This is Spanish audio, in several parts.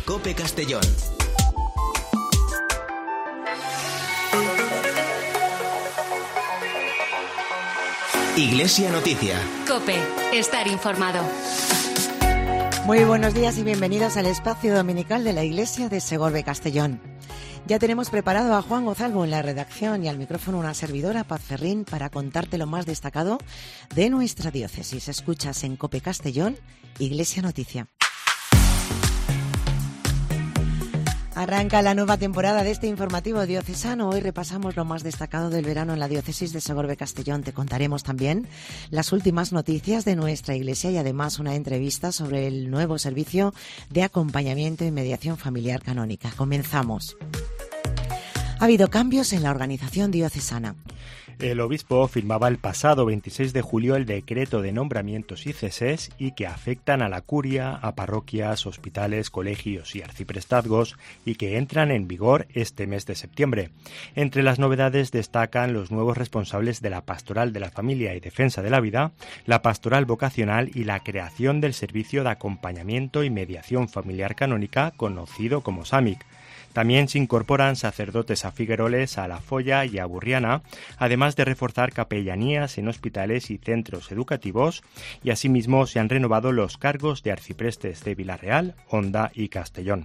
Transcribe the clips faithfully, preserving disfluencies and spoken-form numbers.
COPE Castellón. Iglesia Noticia. COPE, estar informado. Muy buenos días y bienvenidos al espacio dominical de la Iglesia de Segorbe Castellón. Ya tenemos preparado a Juan Gozalvo en la redacción y al micrófono una servidora, Paz Ferrín, para contarte lo más destacado de nuestra diócesis. Escuchas en COPE Castellón, Iglesia Noticia. Arranca la nueva temporada de este informativo diocesano. Hoy repasamos lo más destacado del verano en la diócesis de Segorbe Castellón. Te contaremos también las últimas noticias de nuestra iglesia y además una entrevista sobre el nuevo servicio de acompañamiento y mediación familiar canónica. Comenzamos. Ha habido cambios en la organización diocesana. El obispo firmaba el pasado veintiséis de julio el decreto de nombramientos y ceses y que afectan a la curia, a parroquias, hospitales, colegios y arciprestazgos y que entran en vigor este mes de septiembre. Entre las novedades destacan los nuevos responsables de la Pastoral de la Familia y Defensa de la Vida, la Pastoral Vocacional y la creación del Servicio de Acompañamiento y Mediación Familiar Canónica, conocido como SAMIC. También se incorporan sacerdotes a Figueroles, a La Folla y a Burriana, además de reforzar capellanías en hospitales y centros educativos, y asimismo se han renovado los cargos de arciprestes de Vilarreal, Honda y Castellón.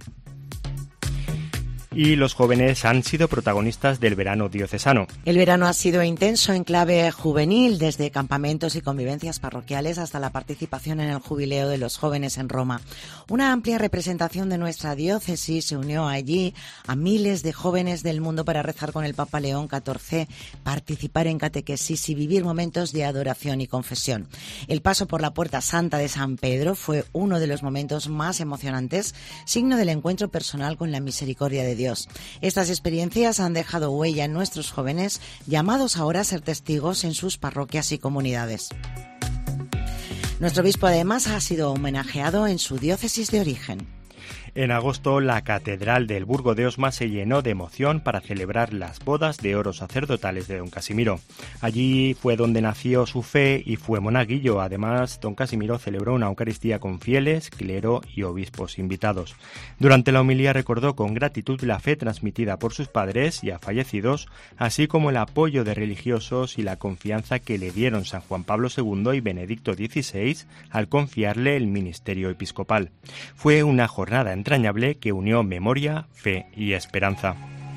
Y los jóvenes han sido protagonistas del verano diocesano. El verano ha sido intenso en clave juvenil, desde campamentos y convivencias parroquiales hasta la participación en el jubileo de los jóvenes en Roma. Una amplia representación de nuestra diócesis se unió allí a miles de jóvenes del mundo para rezar con el Papa León catorce, participar en catequesis y vivir momentos de adoración y confesión. El paso por la Puerta Santa de San Pedro fue uno de los momentos más emocionantes, signo del encuentro personal con la misericordia de Dios. Dios. Estas experiencias han dejado huella en nuestros jóvenes, llamados ahora a ser testigos en sus parroquias y comunidades. Nuestro obispo además ha sido homenajeado en su diócesis de origen. En agosto, la Catedral del Burgo de Osma se llenó de emoción para celebrar las bodas de oro sacerdotales de don Casimiro. Allí fue donde nació su fe y fue monaguillo. Además, don Casimiro celebró una Eucaristía con fieles, clero y obispos invitados. Durante la homilía recordó con gratitud la fe transmitida por sus padres ya fallecidos, así como el apoyo de religiosos y la confianza que le dieron San Juan Pablo segundo y Benedicto dieciséis al confiarle el ministerio episcopal. Fue una jornada entrañable que unió memoria, fe y esperanza.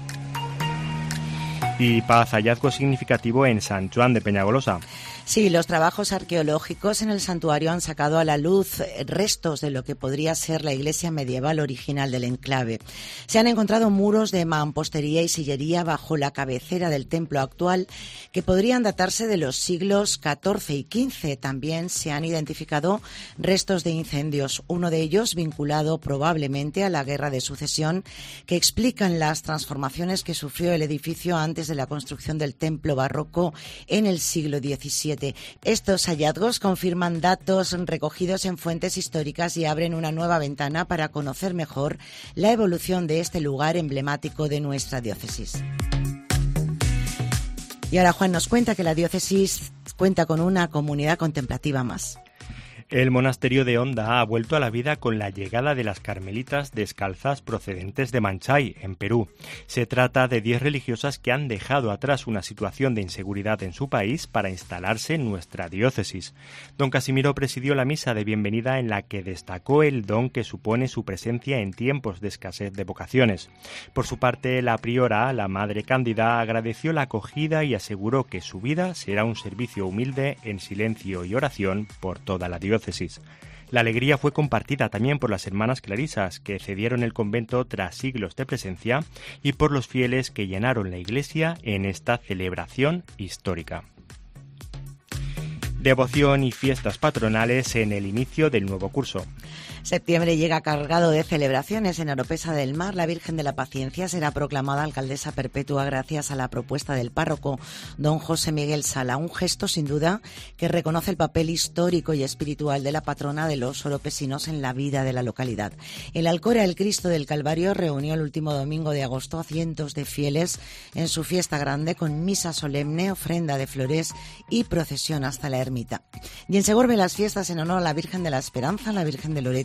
Y paz, hallazgo significativo en San Juan de Peñagolosa. Sí, los trabajos arqueológicos en el santuario han sacado a la luz restos de lo que podría ser la iglesia medieval original del enclave. Se han encontrado muros de mampostería y sillería bajo la cabecera del templo actual que podrían datarse de los siglos catorce y quince. También se han identificado restos de incendios, uno de ellos vinculado probablemente a la Guerra de Sucesión, que explican las transformaciones que sufrió el edificio antes de la construcción del templo barroco en el siglo diecisiete. Estos hallazgos confirman datos recogidos en fuentes históricas y abren una nueva ventana para conocer mejor la evolución de este lugar emblemático de nuestra diócesis. Y ahora Juan nos cuenta que la diócesis cuenta con una comunidad contemplativa más. El monasterio de Honda ha vuelto a la vida con la llegada de las carmelitas descalzas procedentes de Manchay, en Perú. Se trata de diez religiosas que han dejado atrás una situación de inseguridad en su país para instalarse en nuestra diócesis. Don Casimiro presidió la misa de bienvenida en la que destacó el don que supone su presencia en tiempos de escasez de vocaciones. Por su parte, la priora, la Madre Cándida, agradeció la acogida y aseguró que su vida será un servicio humilde en silencio y oración por toda la diócesis. La alegría fue compartida también por las hermanas clarisas, que cedieron el convento tras siglos de presencia, y por los fieles que llenaron la iglesia en esta celebración histórica. Devoción y fiestas patronales en el inicio del nuevo curso. Septiembre llega cargado de celebraciones. En Oropesa del Mar, la Virgen de la Paciencia será proclamada alcaldesa perpetua gracias a la propuesta del párroco don José Miguel Sala, un gesto sin duda que reconoce el papel histórico y espiritual de la patrona de los oropesinos en la vida de la localidad. El Alcora el Cristo del Calvario reunió el último domingo de agosto a cientos de fieles en su fiesta grande con misa solemne, ofrenda de flores y procesión hasta la ermita. Y en Segorbe las fiestas en honor a la Virgen de la Esperanza, la Virgen de Loreto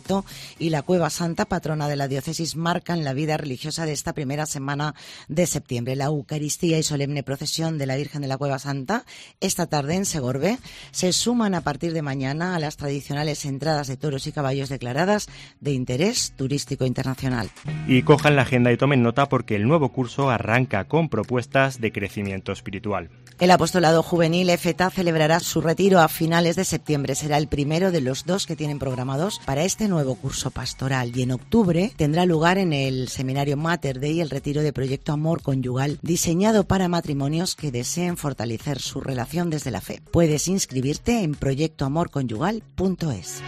Santo y la Cueva Santa, patrona de la diócesis, marcan la vida religiosa de esta primera semana de septiembre. La Eucaristía y solemne procesión de la Virgen de la Cueva Santa esta tarde en Segorbe se suman a partir de mañana a las tradicionales entradas de toros y caballos declaradas de interés turístico internacional. Y cojan la agenda y tomen nota porque el nuevo curso arranca con propuestas de crecimiento espiritual. El Apostolado Juvenil F T A celebrará su retiro a finales de septiembre. Será el primero de los dos que tienen programados para este nuevo curso pastoral. Y en octubre tendrá lugar en el seminario Mater Dei el retiro de Proyecto Amor Conyugal, diseñado para matrimonios que deseen fortalecer su relación desde la fe. Puedes inscribirte en proyecto amor conyugal punto es.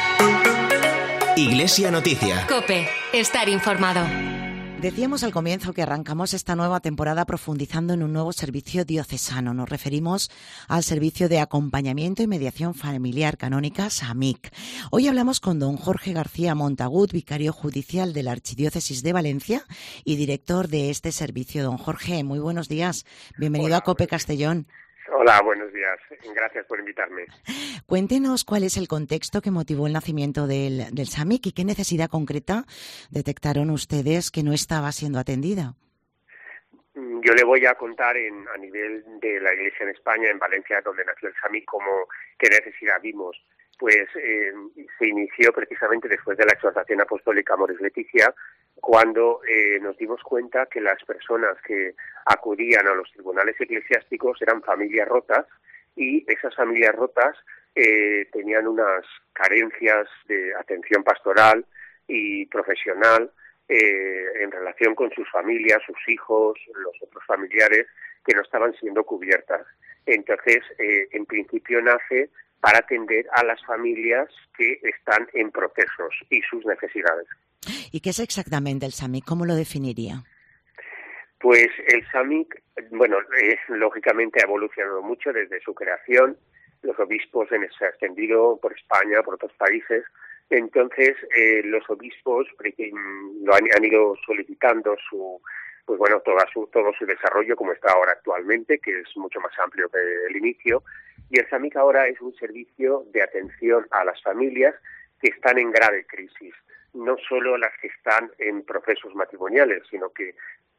Iglesia Noticia. COPE. Estar informado. Decíamos al comienzo que arrancamos esta nueva temporada profundizando en un nuevo servicio diocesano. Nos referimos al Servicio de Acompañamiento y Mediación Familiar Canónica, SAMIC. Hoy hablamos con don Jorge García Montagut, vicario judicial de la Archidiócesis de Valencia y director de este servicio. Don Jorge, muy buenos días. Bienvenido Hola. a COPE Castellón. Hola, buenos días. Gracias por invitarme. Cuéntenos cuál es el contexto que motivó el nacimiento del, del SAMIC y qué necesidad concreta detectaron ustedes que no estaba siendo atendida. Yo le voy a contar en, a nivel de la Iglesia en España, en Valencia, donde nació el SAMIC, como qué necesidad vimos. Pues eh, se inició precisamente después de la exhortación apostólica Amoris Laetitia, cuando eh, nos dimos cuenta que las personas que acudían a los tribunales eclesiásticos eran familias rotas y esas familias rotas eh, tenían unas carencias de atención pastoral y profesional eh, en relación con sus familias, sus hijos, los otros familiares que no estaban siendo cubiertas. Entonces, eh, en principio nace para atender a las familias que están en procesos y sus necesidades. ¿Y qué es exactamente el SAMIC? ¿Cómo lo definiría? Pues el SAMIC, bueno, eh, lógicamente ha evolucionado mucho desde su creación. Los obispos en, se ha extendido por España, por otros países. Entonces, eh, los obispos lo han, han ido solicitando su, pues bueno, toda su, todo su desarrollo como está ahora actualmente, que es mucho más amplio que el inicio. Y el SAMIC ahora es un servicio de atención a las familias que están en grave crisis. No solo las que están en procesos matrimoniales, sino que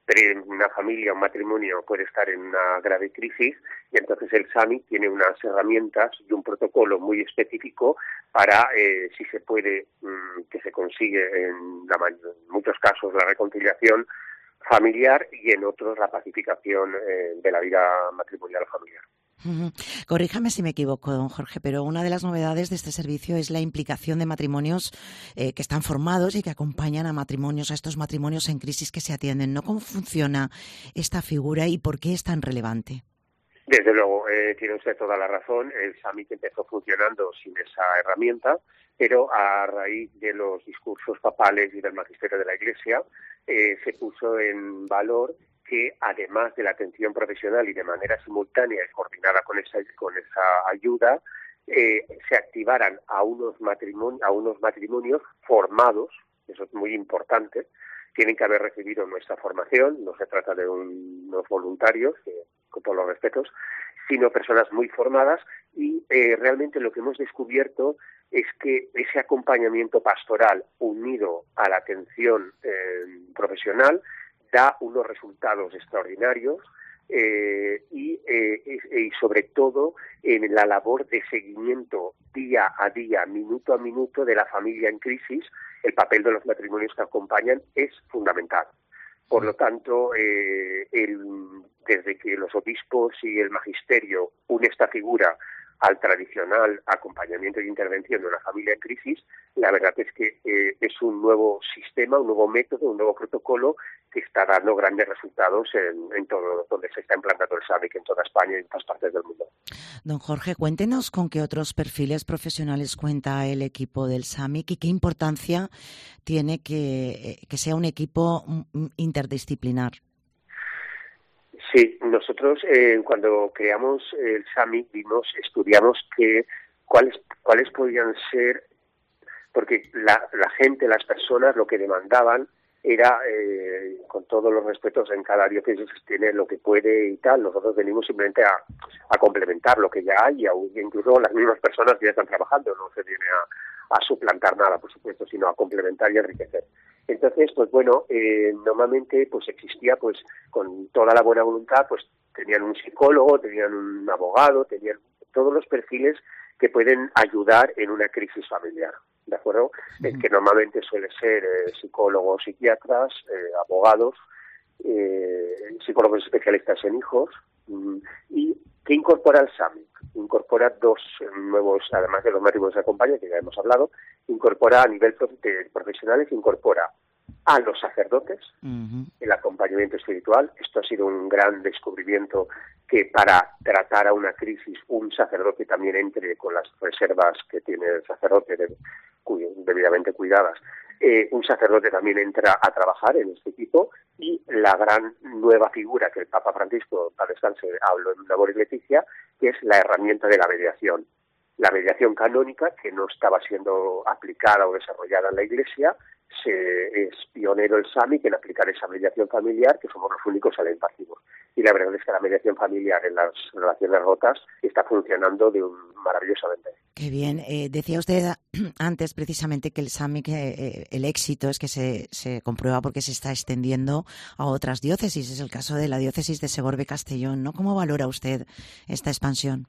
una familia, un matrimonio puede estar en una grave crisis y entonces el SAMIC tiene unas herramientas y un protocolo muy específico para, eh, si se puede, mmm, que se consigue en, la, en muchos casos la reconciliación familiar y en otros la pacificación eh, de la vida matrimonial o familiar. Uh-huh. Corríjame si me equivoco, don Jorge, pero una de las novedades de este servicio es la implicación de matrimonios eh, que están formados y que acompañan a matrimonios, a estos matrimonios en crisis que se atienden, ¿no? ¿Cómo funciona esta figura y por qué es tan relevante? Desde luego, eh, tiene usted toda la razón. El SAMIC empezó funcionando sin esa herramienta, pero a raíz de los discursos papales y del magisterio de la Iglesia eh, se puso en valor que además de la atención profesional y de manera simultánea y coordinada con esa con esa ayuda, eh, se activaran a unos matrimonios, a unos matrimonios formados, eso es muy importante, tienen que haber recibido nuestra formación, no se trata de un, unos voluntarios, eh, con todos los respetos, sino personas muy formadas y eh, realmente lo que hemos descubierto es que ese acompañamiento pastoral unido a la atención eh, profesional da unos resultados extraordinarios eh, y, eh, y sobre todo en la labor de seguimiento día a día, minuto a minuto de la familia en crisis. El papel de los matrimonios que acompañan es fundamental. Por lo tanto, eh, el, desde que los obispos y el magisterio unen esta figura al tradicional acompañamiento e intervención de una familia en crisis, la verdad es que eh, es un nuevo sistema, un nuevo método, un nuevo protocolo que está dando grandes resultados en, en todo donde se está implantando el SAMIC, en toda España y en todas partes del mundo. Don Jorge, cuéntenos con qué otros perfiles profesionales cuenta el equipo del SAMIC y qué importancia tiene que, que sea un equipo interdisciplinar. Sí, nosotros eh, cuando creamos el SAMIC vimos, estudiamos que cuáles cuáles podían ser, porque la, la gente, las personas, lo que demandaban era, eh, con todos los respetos, en cada diócesis tiene lo que puede y tal, nosotros venimos simplemente a, a complementar lo que ya hay, y incluso las mismas personas que ya están trabajando, no se viene a suplantar nada, por supuesto, sino a complementar y enriquecer. Entonces, pues bueno, eh, normalmente pues existía, pues con toda la buena voluntad, pues tenían un psicólogo, tenían un abogado, tenían todos los perfiles que pueden ayudar en una crisis familiar, ¿de acuerdo? Uh-huh. Eh, que normalmente suele ser eh, psicólogos, psiquiatras, eh, abogados, eh, psicólogos especialistas en hijos. Mm, ¿Y qué incorpora el SAMIC? Incorpora dos nuevos, además de los matrimonios de acompaña, que ya hemos hablado, incorpora a nivel de profesionales, incorpora a los sacerdotes, uh-huh. el acompañamiento espiritual. Esto ha sido un gran descubrimiento, que para tratar a una crisis un sacerdote también entre con las reservas que tiene el sacerdote de, debidamente cuidadas. Eh, un sacerdote también entra a trabajar en este equipo, y la gran nueva figura que el Papa Francisco, para descanse, habló en Laboris Leticia, que es la herramienta de la mediación. La mediación canónica, que no estaba siendo aplicada o desarrollada en la Iglesia, se, es pionero el SAMIC en aplicar esa mediación familiar, que somos los únicos que la impartimos. Y la verdad es que la mediación familiar en las relaciones rotas está funcionando de un, maravillosamente. Qué bien. Eh, decía usted antes precisamente que el SAMIC, eh, el éxito es que se, se comprueba porque se está extendiendo a otras diócesis. Es el caso de la diócesis de Segorbe-Castellón, ¿no? ¿Cómo valora usted esta expansión?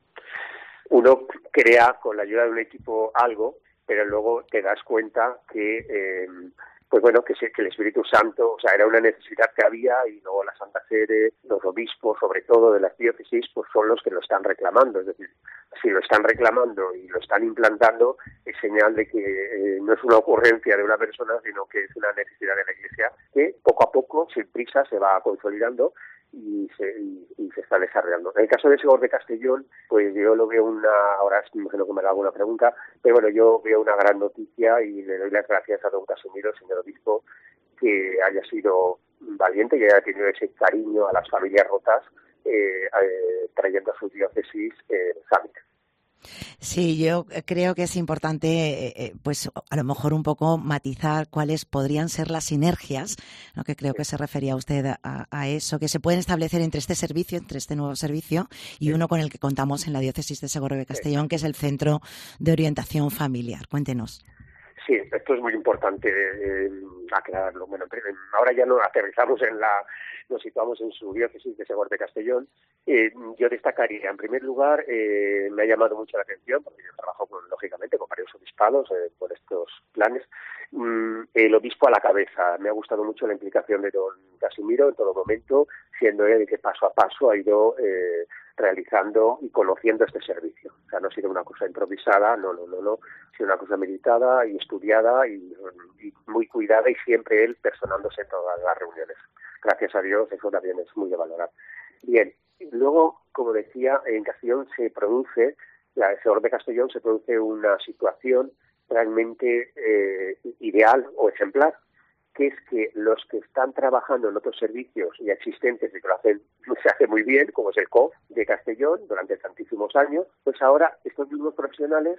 Uno crea con la ayuda de un equipo algo, pero luego te das cuenta que, eh, pues bueno, que, se, que el Espíritu Santo, o sea, era una necesidad que había, y luego la Santa Sede, los obispos, sobre todo de las diócesis, pues son los que lo están reclamando. Es decir, si lo están reclamando y lo están implantando, es señal de que eh, no es una ocurrencia de una persona, sino que es una necesidad de la Iglesia, que poco a poco, sin prisa, se va consolidando y se, y, y se está desarrollando. En el caso de Segorbe-Castellón, pues yo lo veo una, ahora me imagino que me haga alguna pregunta, pero bueno, yo veo una gran noticia y le doy las gracias a don Casimiro, el señor obispo, que haya sido valiente y haya tenido ese cariño a las familias rotas, eh, eh, trayendo a sus diócesis eh, SAMIC. Sí, yo creo que es importante, eh, pues a lo mejor un poco matizar cuáles podrían ser las sinergias, ¿no? Que creo que se refería usted a, a eso, que se pueden establecer entre este servicio, entre este nuevo servicio y uno con el que contamos en la diócesis de Segorbe-Castellón, que es el Centro de Orientación Familiar. Cuéntenos. Sí, esto es muy importante eh, aclararlo. Bueno, ahora ya no aterrizamos en la, nos situamos en su diócesis de Segorbe-Castellón. Eh, yo destacaría, en primer lugar, eh, me ha llamado mucho la atención, porque yo trabajo, con, lógicamente, con varios obispados eh, por estos planes, mm, el obispo a la cabeza. Me ha gustado mucho la implicación de don Casimiro en todo momento, siendo él el que paso a paso ha ido eh, realizando y conociendo este servicio. O sea, no ha sido una cosa improvisada, no, no, no, no, ha sido una cosa meditada y estudiada y, y muy cuidada, y siempre él personándose en todas las reuniones. Gracias a Dios, eso también es muy de valorar. Bien, luego, como decía, en Castellón se produce, la de Segorbe-Castellón se produce una situación realmente eh, ideal o ejemplar, que es que los que están trabajando en otros servicios ya existentes y que lo hacen, se hace muy bien, como es el C O F de Castellón durante tantísimos años, pues ahora estos mismos profesionales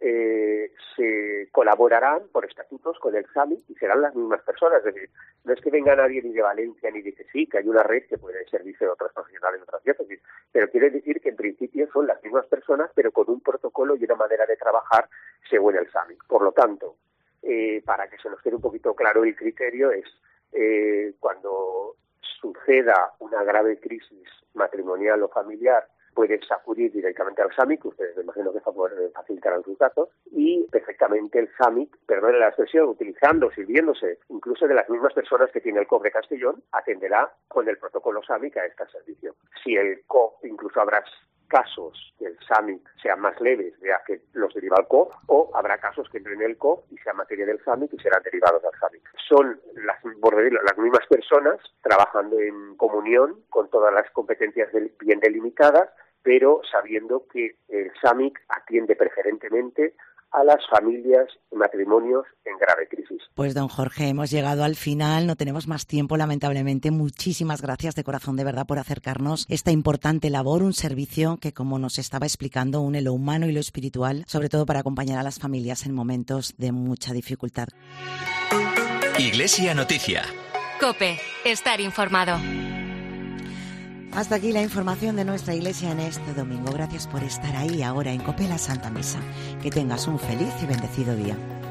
eh, se colaborarán por estatutos con el SAMIC y serán las mismas personas. Es decir, no es que venga nadie ni de Valencia ni de que sí, que hay una red que puede servirse de otros profesionales de otras diócesis, pero quiere decir que en principio son las mismas personas, pero con un protocolo y una manera de trabajar según el SAMIC. Por lo tanto, Eh, para que se nos quede un poquito claro el criterio, es eh, cuando suceda una grave crisis matrimonial o familiar, puedes acudir directamente al SAMIC, ustedes me imagino que facilitarán sus datos, y perfectamente el SAMIC, perdón la expresión, utilizando, sirviéndose incluso de las mismas personas que tiene el C O F de Castellón, atenderá con el protocolo SAMIC a este servicio. Si el C O F, incluso habrá casos que el SAMIC sean más leves, ya que los deriva al C O F, o habrá casos que entren en el C O F y sean materia del SAMIC y serán derivados al SAMIC. Son las, las mismas personas trabajando en comunión con todas las competencias bien delimitadas, pero sabiendo que el SAMIC atiende preferentemente a las familias y matrimonios en grave crisis. Pues don Jorge, hemos llegado al final, no tenemos más tiempo lamentablemente. Muchísimas gracias de corazón, de verdad, por acercarnos esta importante labor, un servicio que, como nos estaba explicando, une lo humano y lo espiritual, sobre todo para acompañar a las familias en momentos de mucha dificultad. Iglesia Noticia. COPE, estar informado. Hasta aquí la información de nuestra Iglesia en este domingo. Gracias por estar ahí ahora en COPE la Santa Misa. Que tengas un feliz y bendecido día.